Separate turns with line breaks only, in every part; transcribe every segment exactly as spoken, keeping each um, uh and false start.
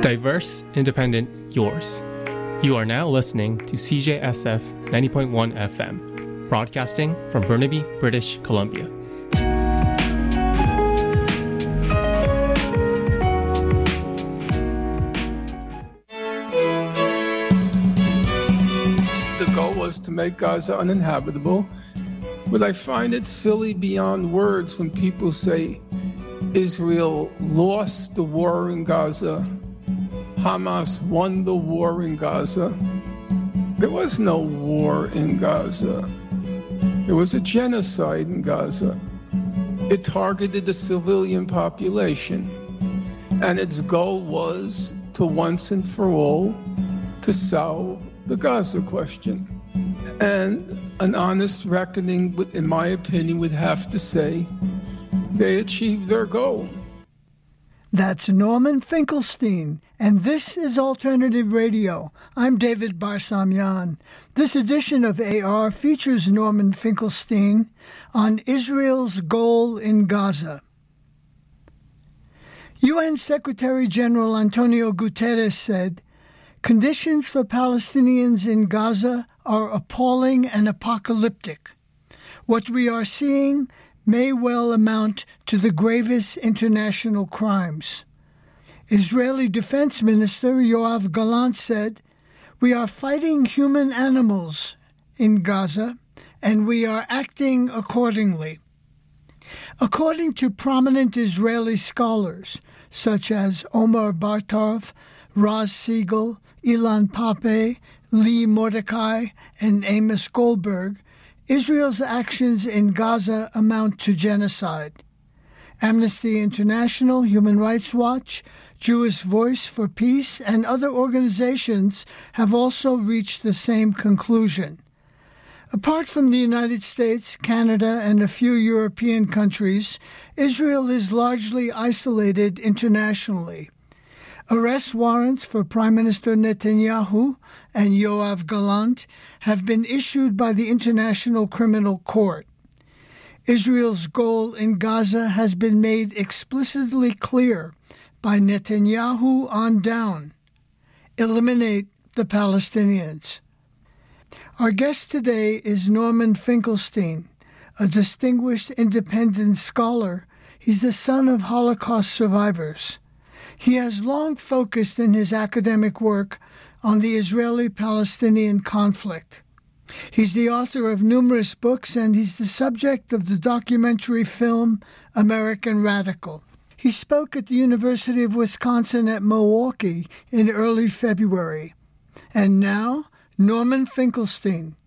Diverse, independent, yours. You are now listening to C J S F ninety point one F M, broadcasting from Burnaby, British Columbia.
The goal was to make Gaza uninhabitable, but I find it silly beyond words when people say Israel lost the war in Gaza, Hamas won the war in Gaza. There was no war in Gaza. There was a genocide in Gaza. It targeted the civilian population, and its goal was to once and for all to solve the Gaza question. And an honest reckoning, in my opinion, would have to say they achieved their goal.
That's Norman Finkelstein, and this is Alternative Radio. I'm David Barsamian. This edition of A R features Norman Finkelstein on Israel's goal in Gaza. U N Secretary General Antonio Guterres said, "Conditions for Palestinians in Gaza are appalling and apocalyptic. What we are seeing may well amount to the gravest international crimes." Israeli Defense Minister Yoav Gallant said, "We are fighting human animals in Gaza, and we are acting accordingly." According to prominent Israeli scholars, such as Omar Bartov, Raz Siegel, Ilan Pape, Lee Mordecai, and Amos Goldberg, Israel's actions in Gaza amount to genocide. Amnesty International, Human Rights Watch, Jewish Voice for Peace, and other organizations have also reached the same conclusion. Apart from the United States, Canada, and a few European countries, Israel is largely isolated internationally. Arrest warrants for Prime Minister Netanyahu and Yoav Gallant have been issued by the International Criminal Court. Israel's goal in Gaza has been made explicitly clear by Netanyahu on down: eliminate the Palestinians. Our guest today is Norman Finkelstein, a distinguished independent scholar. He's the son of Holocaust survivors. He has long focused in his academic work on the Israeli-Palestinian conflict. He's the author of numerous books, and he's the subject of the documentary film American Radical. He spoke at the University of Wisconsin at Milwaukee in early February. And now, Norman Finkelstein.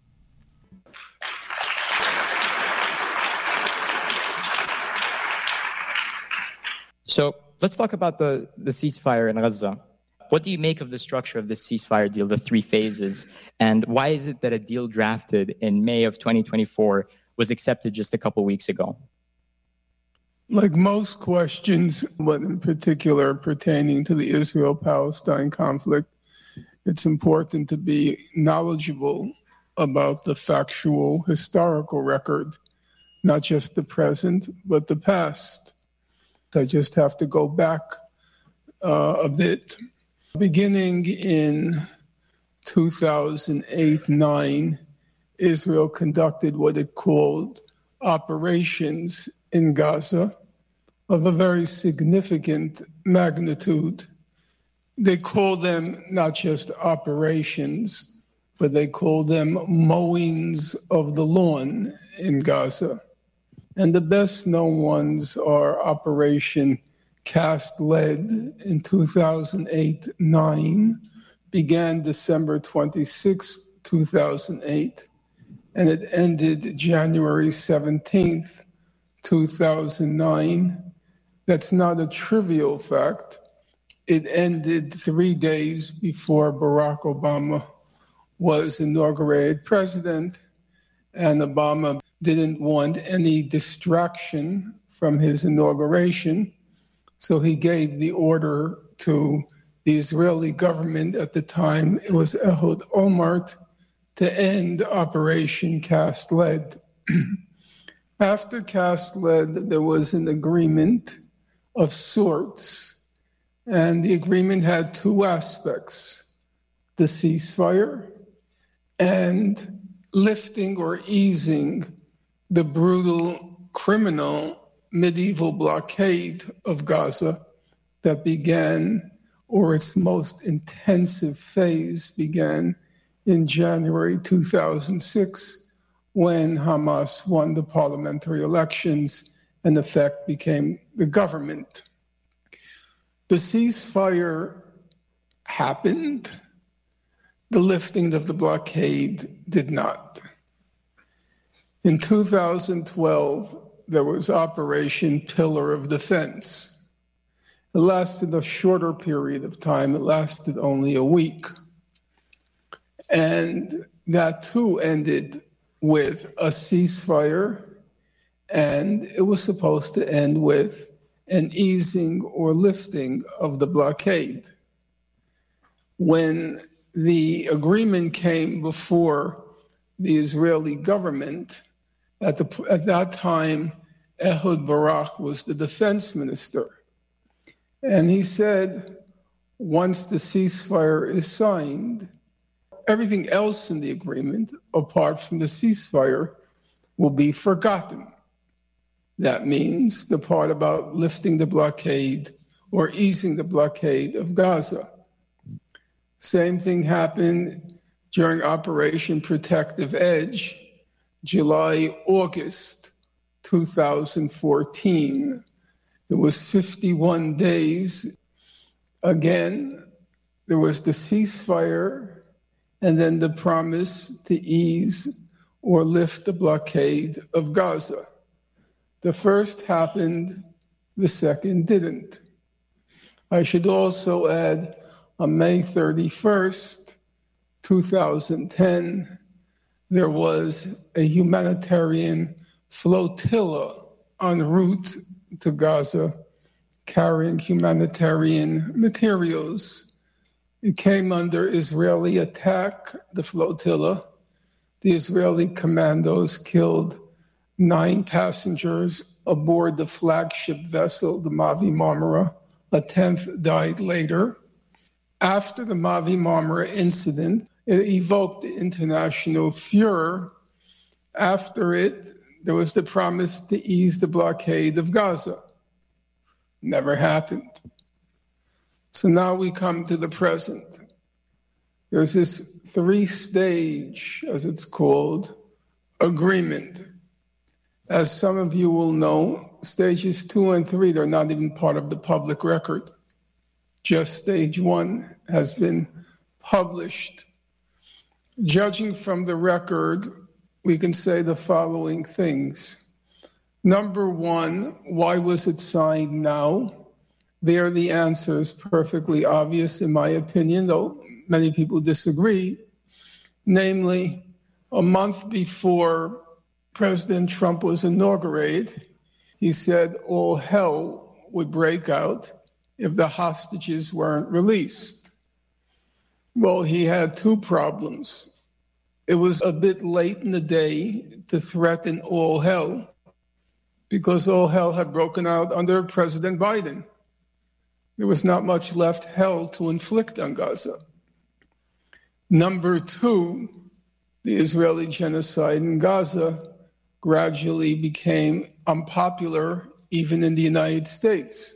So let's talk about the, the ceasefire in Gaza. What do you make of the structure of this ceasefire deal, the three phases? And why is it that a deal drafted in May of twenty twenty-four was accepted just a couple weeks ago?
Like most questions, but in particular pertaining to the Israel-Palestine conflict, it's important to be knowledgeable about the factual historical record, not just the present, but the past. I just have to go back uh, a bit. Beginning in two thousand eight nine, Israel conducted what it called operations in Gaza of a very significant magnitude. They call them not just operations, but they call them mowings of the lawn in Gaza. And the best known ones are Operation Cast Lead in two thousand eight nine, began December twenty-sixth, two thousand eight, and it ended January seventeenth, two thousand nine. That's not a trivial fact. It ended three days before Barack Obama was inaugurated president, and Obama didn't want any distraction from his inauguration. So he gave the order to the Israeli government at the time, it was Ehud Olmert, to end Operation Cast Lead. After Cast Lead, there was an agreement of sorts, And the agreement had two aspects: the ceasefire and lifting or easing the brutal, criminal, medieval blockade of Gaza that began, or its most intensive phase began, in January two thousand six, when Hamas won the parliamentary elections and, in effect, became the government. The ceasefire happened. The lifting of the blockade did not. In two thousand twelve, there was Operation Pillar of Defense. It lasted a shorter period of time. It lasted only a week. And that too ended with a ceasefire, and it was supposed to end with an easing or lifting of the blockade. When the agreement came before the Israeli government, at, the, at that time, Ehud Barak was the defense minister. And he said, once the ceasefire is signed, everything else in the agreement, apart from the ceasefire, will be forgotten. That means the part about lifting the blockade or easing the blockade of Gaza. Same thing happened during Operation Protective Edge, July, August two thousand fourteen. It was fifty-one days. Again, there was the ceasefire and then the promise to ease or lift the blockade of Gaza. The first happened, the second didn't. I should also add, on May thirty-first, two thousand ten, there was a humanitarian flotilla en route to Gaza carrying humanitarian materials. It came under Israeli attack, the flotilla. The Israeli commandos killed nine passengers aboard the flagship vessel, the Mavi Marmara. A tenth died later. After the Mavi Marmara incident, it evoked international furor. After it, there was the promise to ease the blockade of Gaza. Never happened. So now we come to the present. There's this three-stage, as it's called, agreement. As some of you will know, stages two and three, they're not even part of the public record. Just stage one has been published. Judging from the record, we can say the following things. Number one, why was it signed now? There, the answer is perfectly obvious, in my opinion, though many people disagree. Namely, a month before President Trump was inaugurated, he said all hell would break out if the hostages weren't released. Well, he had two problems. It was a bit late in the day to threaten all hell, because all hell had broken out under President Biden. There was not much left hell to inflict on Gaza. Number two, the Israeli genocide in Gaza gradually became unpopular even in the United States.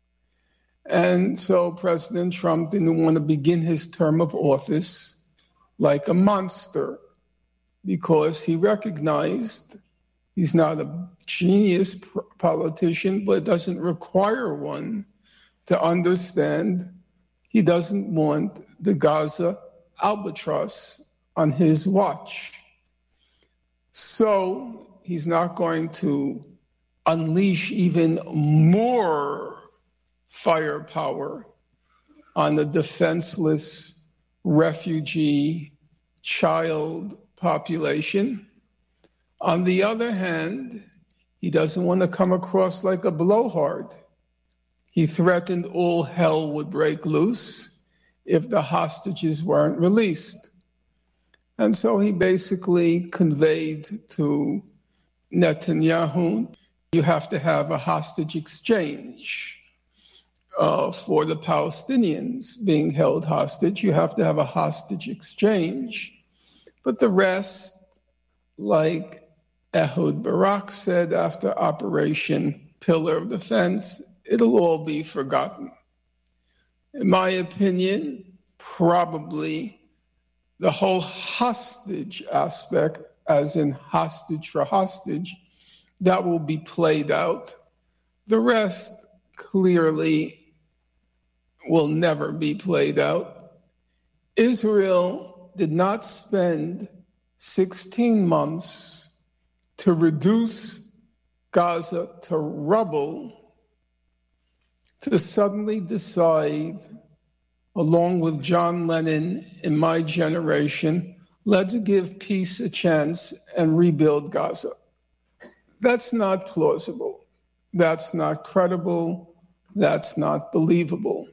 And so President Trump didn't want to begin his term of office like a monster, because he recognized he's not a genius politician, but doesn't require one to understand he doesn't want the Gaza albatross on his watch. So he's not going to unleash even more firepower on the defenseless refugee child population. On the other hand, he doesn't want to come across like a blowhard. He threatened all hell would break loose if the hostages weren't released. And so he basically conveyed to Netanyahu, you have to have a hostage exchange. uh, for the Palestinians being held hostage. You have to have a hostage exchange. But the rest, like Ehud Barak said after Operation Pillar of Defense, it'll all be forgotten. In my opinion, probably the whole hostage aspect, as in hostage for hostage, that will be played out. The rest clearly will never be played out. Israel did not spend sixteen months to reduce Gaza to rubble to suddenly decide, along with John Lennon in my generation, let's give peace a chance and rebuild Gaza. That's not plausible. That's not credible. That's not believable.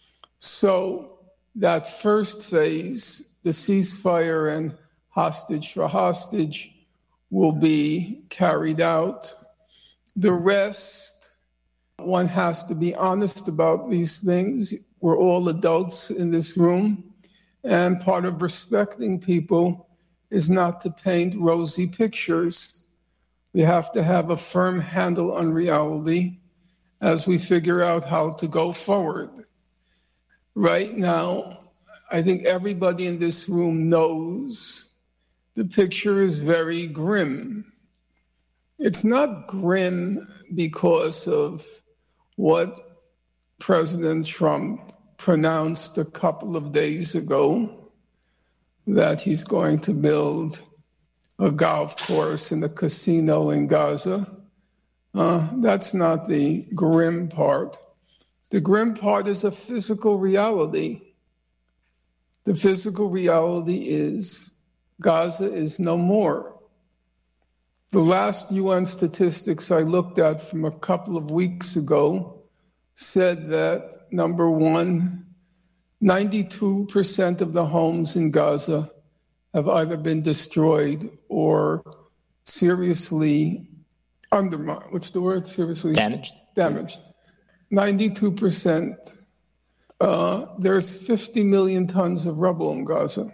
So that first phase, the ceasefire and hostage for hostage, will be carried out. The rest, one has to be honest about these things. We're all adults in this room, and part of respecting people is not to paint rosy pictures. We have to have a firm handle on reality as we figure out how to go forward. Right now, I think everybody in this room knows the picture is very grim. It's not grim because of what President Trump pronounced a couple of days ago, that he's going to build a golf course and a casino in Gaza. Uh, that's not the grim part. The grim part is a physical reality. The physical reality is Gaza is no more. The last U N statistics I looked at from a couple of weeks ago said that, number one, ninety-two percent of the homes in Gaza have either been destroyed or seriously undermined. What's the word? Seriously?
Damaged.
Damaged. ninety-two percent. Uh, there's fifty million tons of rubble in Gaza.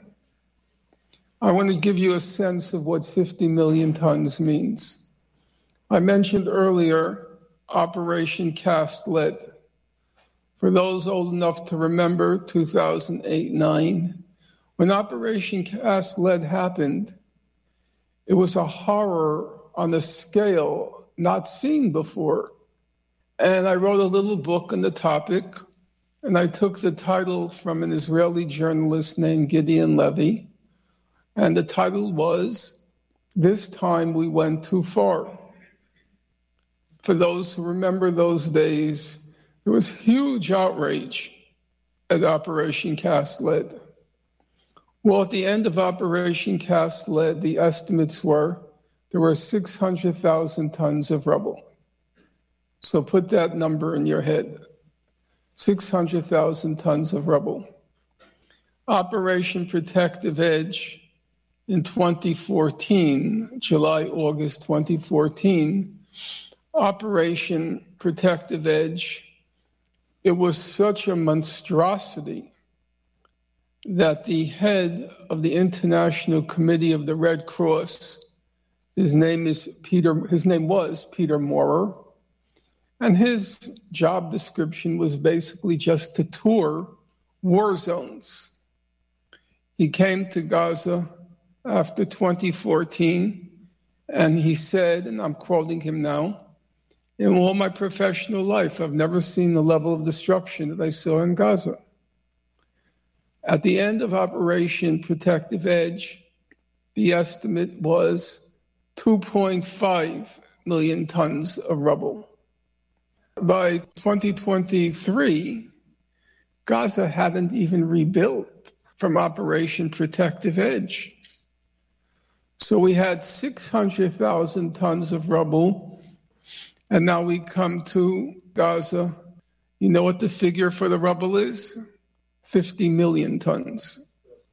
I want to give you a sense of what fifty million tons means. I mentioned earlier Operation Cast Lead. For those old enough to remember two thousand eight nine, when Operation Cast Lead happened, it was a horror on a scale not seen before. And I wrote a little book on the topic, and I took the title from an Israeli journalist named Gideon Levy, and the title was, "This Time We Went Too Far." For those who remember those days, there was huge outrage at Operation Cast Lead. Well, at the end of Operation Cast Lead, the estimates were there were six hundred thousand tons of rubble. So put that number in your head, six hundred thousand tons of rubble. Operation Protective Edge in twenty fourteen, July, August twenty fourteen, Operation Protective Edge, it was such a monstrosity that the head of the International Committee of the Red Cross, his name is Peter, his name was Peter Maurer, and his job description was basically just to tour war zones. He came to Gaza after twenty fourteen, and he said, and I'm quoting him now, "In all my professional life, I've never seen the level of destruction that I saw in Gaza." At the end of Operation Protective Edge, the estimate was two point five million tons of rubble. By twenty twenty-three, Gaza hadn't even rebuilt from Operation Protective Edge. So we had six hundred thousand tons of rubble, and now we come to Gaza. You know what the figure for the rubble is? fifty million tons.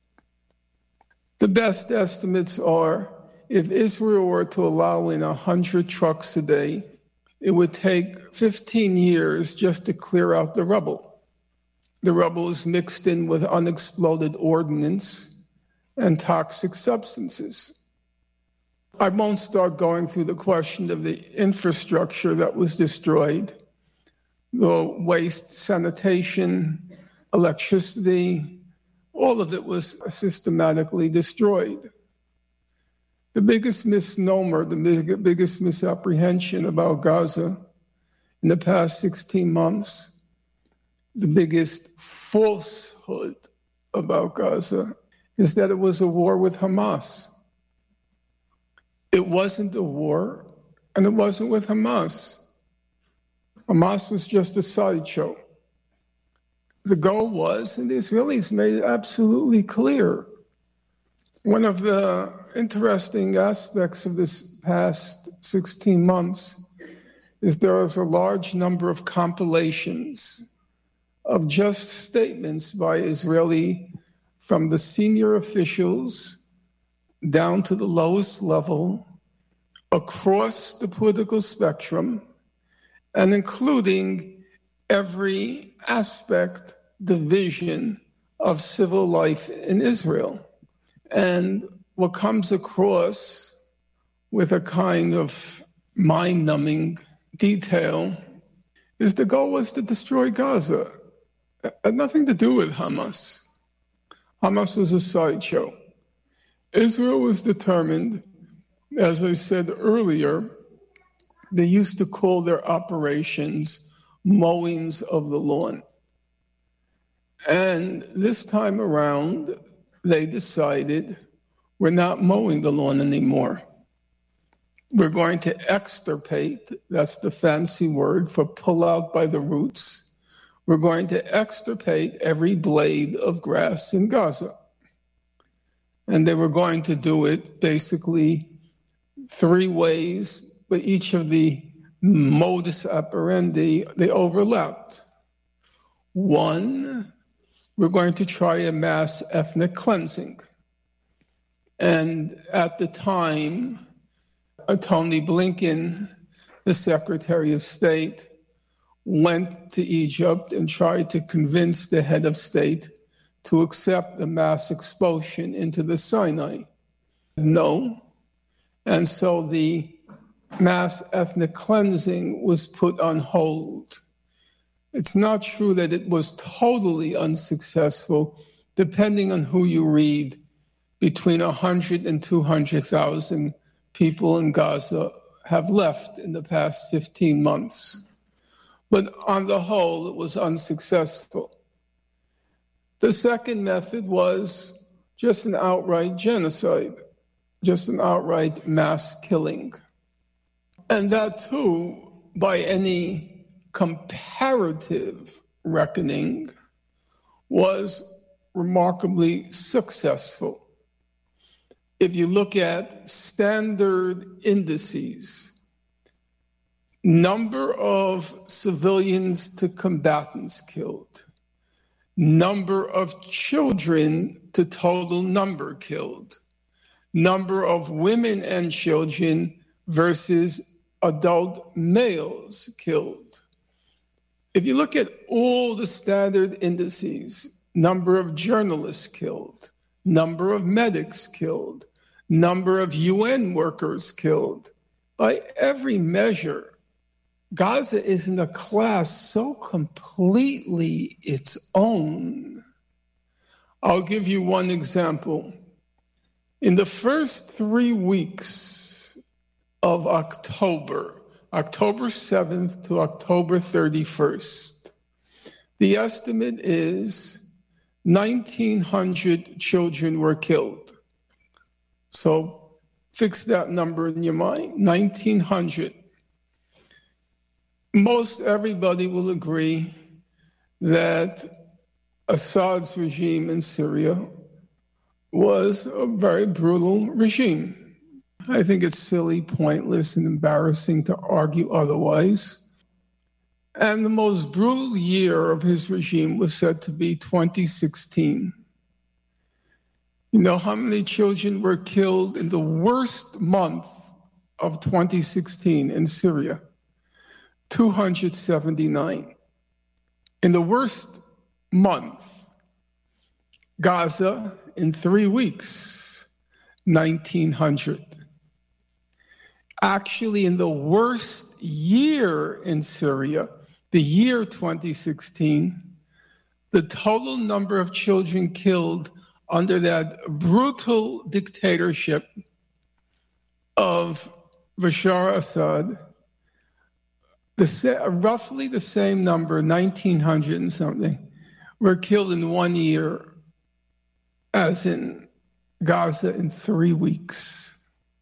The best estimates are if Israel were to allow in one hundred trucks a day it would take fifteen years just to clear out the rubble. The rubble is mixed in with unexploded ordnance and toxic substances. I won't start going through the question of the infrastructure that was destroyed, the waste, sanitation, electricity, all of it was systematically destroyed. The biggest misnomer, the big, biggest misapprehension about Gaza in the past sixteen months, the biggest falsehood about Gaza is that it was a war with Hamas. It wasn't a war, and it wasn't with Hamas. Hamas was just a sideshow. The goal was, and the Israelis made it absolutely clear, one of the interesting aspects of this past sixteen months is there is a large number of compilations of just statements by Israeli, from the senior officials down to the lowest level, across the political spectrum, and including every aspect, division of civil life in Israel. And what comes across with a kind of mind-numbing detail is the goal was to destroy Gaza. It had nothing to do with Hamas. Hamas was a sideshow. Israel was determined, as I said earlier, they used to call their operations mowings of the lawn. And this time around, they decided, we're not mowing the lawn anymore. We're going to extirpate, that's the fancy word for pull out by the roots. We're going to extirpate every blade of grass in Gaza. And they were going to do it basically three ways, but each of the modus operandi, they overlapped. One, we're going to try a mass ethnic cleansing. And at the time, uh, Tony Blinken, the Secretary of State, went to Egypt and tried to convince the head of state to accept the mass expulsion into the Sinai. No. And so the mass ethnic cleansing was put on hold. It's not true that it was totally unsuccessful. Depending on who you read, between one hundred and two hundred thousand people in Gaza have left in the past fifteen months. But on the whole, it was unsuccessful. The second method was just an outright genocide, just an outright mass killing. And that too, by any comparative reckoning, was remarkably successful. If you look at standard indices, number of civilians to combatants killed, number of children to total number killed, number of women and children versus adult males killed. If you look at all the standard indices, number of journalists killed, number of medics killed, number of U N workers killed, by every measure, Gaza is in a class so completely its own. I'll give you one example. In the first three weeks of October, October seventh to October thirty-first, the estimate is nineteen hundred children were killed. So fix that number in your mind, nineteen hundred. Most everybody will agree that Assad's regime in Syria was a very brutal regime. I think it's silly, pointless, and embarrassing to argue otherwise. And the most brutal year of his regime was said to be twenty sixteen. You know how many children were killed in the worst month of twenty sixteen in Syria? two hundred seventy-nine. In the worst month, Gaza, in three weeks, nineteen hundred. Actually, in the worst year in Syria, the year twenty sixteen, the total number of children killed under that brutal dictatorship of Bashar Assad, the, roughly the same number, nineteen hundred and something, were killed in one year as in Gaza in three weeks.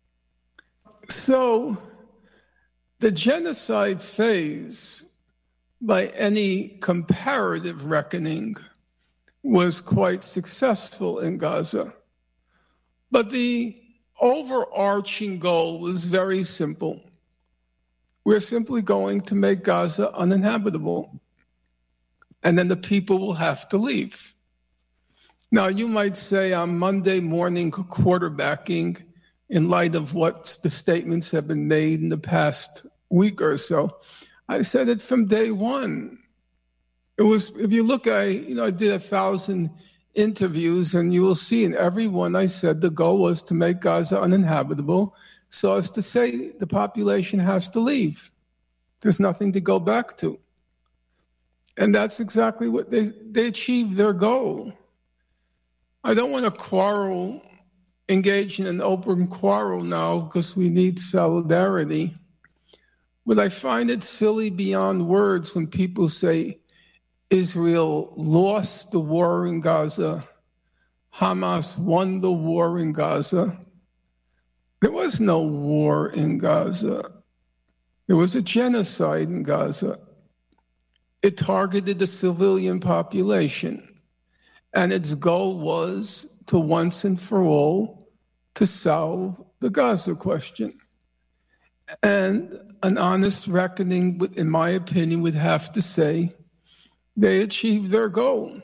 So the genocide phase, by any comparative reckoning, was quite successful in Gaza. But the overarching goal was very simple. We're simply going to make Gaza uninhabitable, and then the people will have to leave. Now, you might say I'm Monday morning quarterbacking in light of what the statements have been made in the past week or so. I said it from day one. It was, if you look, I, you know, I did a thousand interviews, and you will see in every one I said the goal was to make Gaza uninhabitable, so as to say the population has to leave. There's nothing to go back to. And that's exactly what they, they achieved their goal. I don't want to quarrel, engage in an open quarrel now because we need solidarity. But I find it silly beyond words when people say Israel lost the war in Gaza, Hamas won the war in Gaza. There was no war in Gaza. There was a genocide in Gaza. It targeted the civilian population, and its goal was to once and for all to solve the Gaza question. And an honest reckoning, in my opinion, would have to say they achieved their goal.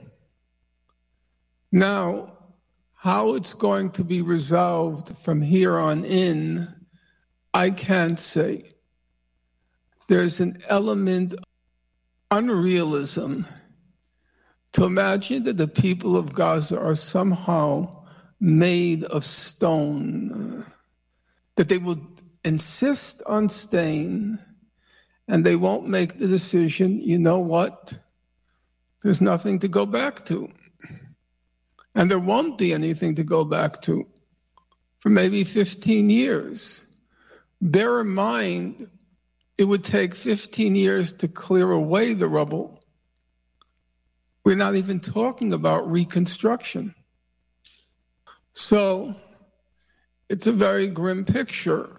Now, how it's going to be resolved from here on in, I can't say. There's an element of unrealism to imagine that the people of Gaza are somehow made of stone, that they will insist on staying, and they won't make the decision, you know what, there's nothing to go back to. And there won't be anything to go back to for maybe fifteen years. Bear in mind, it would take fifteen years to clear away the rubble. We're not even talking about reconstruction. So it's a very grim picture.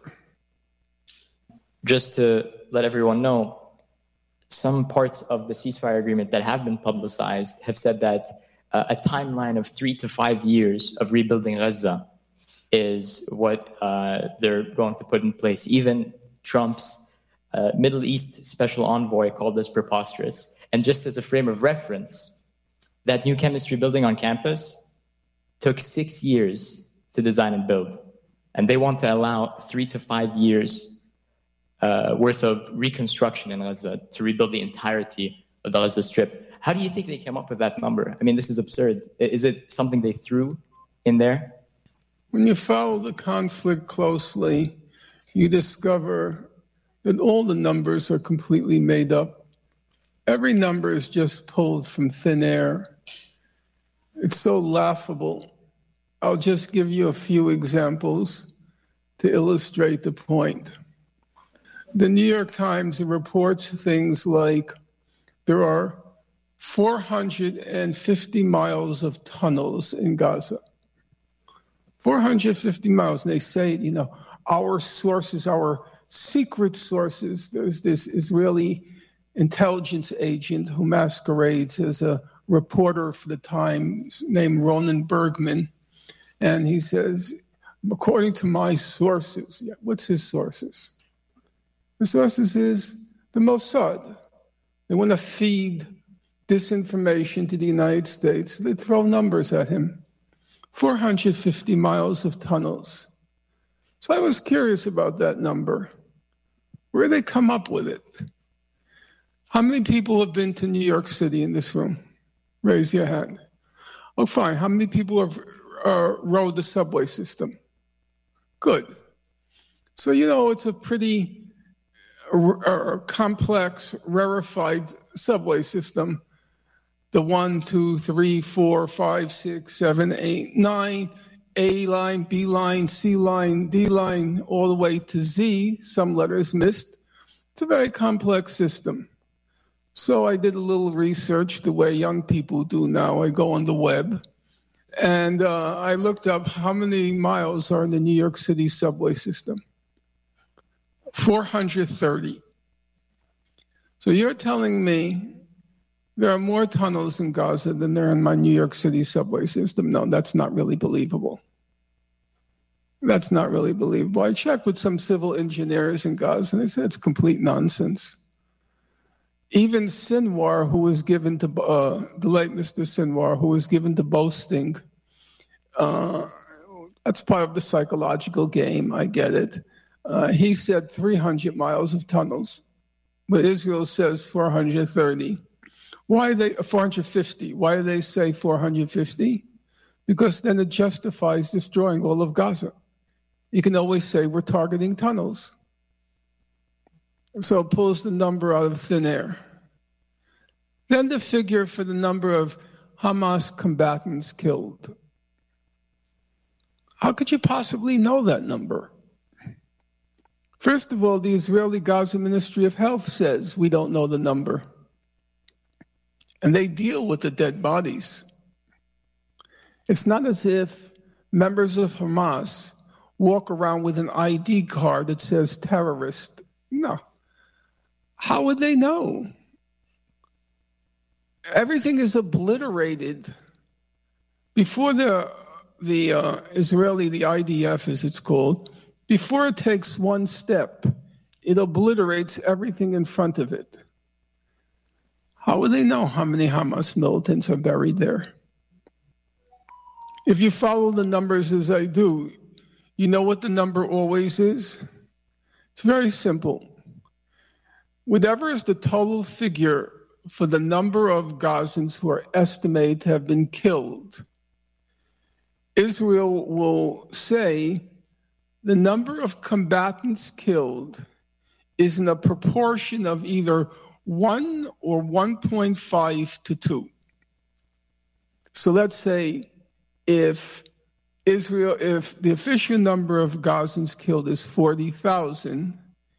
Just to let everyone know, some parts of the ceasefire agreement that have been publicized have said that uh, a timeline of three to five years of rebuilding Gaza is what uh, they're going to put in place. Even Trump's uh, Middle East special envoy called this preposterous. And just as a frame of reference, that new chemistry building on campus took six years to design and build. And they want to allow three to five years uh, worth of reconstruction in Gaza to rebuild the entirety of the Gaza Strip. How do you think they came up with that number? I mean, this is absurd. Is it something they threw in there?
When you follow the conflict closely, you discover that all the numbers are completely made up. Every number is just pulled from thin air. It's so laughable. I'll just give you a few examples to illustrate the point. The New York Times reports things like there are four hundred fifty miles of tunnels in Gaza. four hundred fifty miles, and they say, you know, our sources, our secret sources. There's this Israeli intelligence agent who masquerades as a reporter for the Times named Ronan Bergman. And he says, according to my sources, yeah, what's his sources? The sources is the Mossad. They want to feed disinformation to the United States. They throw numbers at him. four hundred fifty miles of tunnels. So I was curious about that number. Where did they come up with it? How many people have been to New York City in this room? Raise your hand. Oh, fine. How many people have uh, rode the subway system? Good. So, you know, it's a pretty uh, complex, rarefied subway system. The one, two, three, four, five, six, seven, eight, nine, A line, B line, C line, D line, all the way to Z, some letters missed. It's a very complex system. So I did a little research the way young people do now. I go on the web, and uh, I looked up how many miles are in the New York City subway system. four hundred thirty. So you're telling me there are more tunnels in Gaza than there are in my New York City subway system? No, that's not really believable. That's not really believable. I checked with some civil engineers in Gaza, and they said it's complete nonsense. Even Sinwar, who was given to, uh, the late Mister Sinwar, who was given to boasting, uh, that's part of the psychological game, I get it. Uh, he said three hundred miles of tunnels, but Israel says four hundred thirty. Why are they, four hundred fifty? Why do they say four hundred fifty? Because then it justifies destroying all of Gaza. You can always say we're targeting tunnels. So it pulls the number out of thin air. Then the figure for the number of Hamas combatants killed. How could you possibly know that number? First of all, the Israeli Gaza Ministry of Health says we don't know the number. And they deal with the dead bodies. It's not as if members of Hamas walk around with an I D card that says terrorist. No. How would they know? Everything is obliterated. Before the the uh, Israeli, the I D F as it's called, before it takes one step, it obliterates everything in front of it. How would they know how many Hamas militants are buried there? If you follow the numbers as I do, you know what the number always is? It's very simple. Whatever is the total figure for the number of Gazans who are estimated to have been killed, Israel will say the number of combatants killed is in a proportion of either one or one point five to two. So let's say if Israel, if the official number of Gazans killed is forty thousand,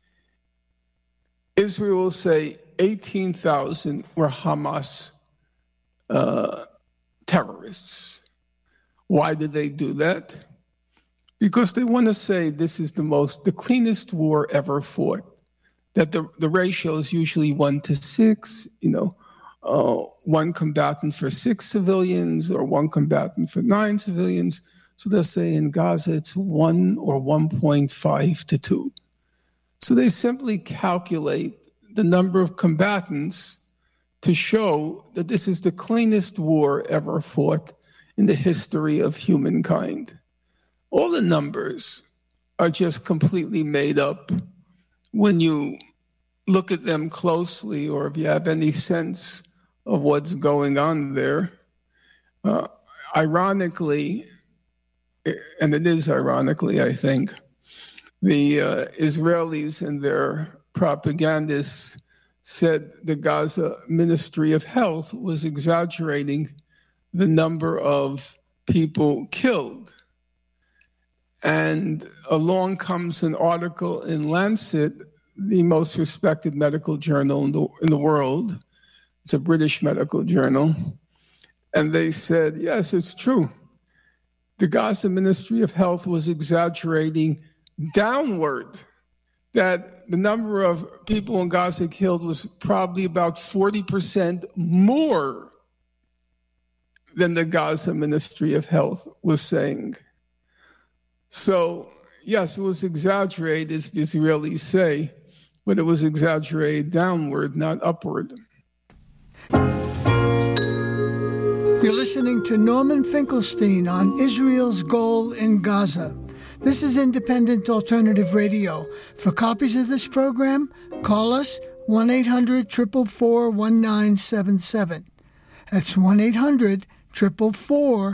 Israel will say eighteen thousand were Hamas uh, terrorists. Why did they do that? Because they want to say this is the most, the cleanest war ever fought. That the, the ratio is usually one to six, you know, uh, one combatant for six civilians or one combatant for nine civilians. So they'll say in Gaza it's one or one point five to two. So they simply calculate the number of combatants to show that this is the cleanest war ever fought in the history of humankind. All the numbers are just completely made up when you look at them closely, or if you have any sense of what's going on there. Uh, ironically, and it is ironically, I think, the uh, Israelis and their propagandists said the Gaza Ministry of Health was exaggerating the number of people killed. And along comes an article in Lancet, the most respected medical journal in the, in the world. It's a British medical journal. And they said, yes, it's true. The Gaza Ministry of Health was exaggerating downward, that the number of people in Gaza killed was probably about forty percent more than the Gaza Ministry of Health was saying. So, yes, it was exaggerated, as the Israelis say, but it was exaggerated downward, not upward.
You're listening to Norman Finkelstein on Israel's Goal in Gaza. This is Independent Alternative Radio. For copies of this program, call us one eight hundred, four four four, one nine seven seven. That's one eight hundred, four four four,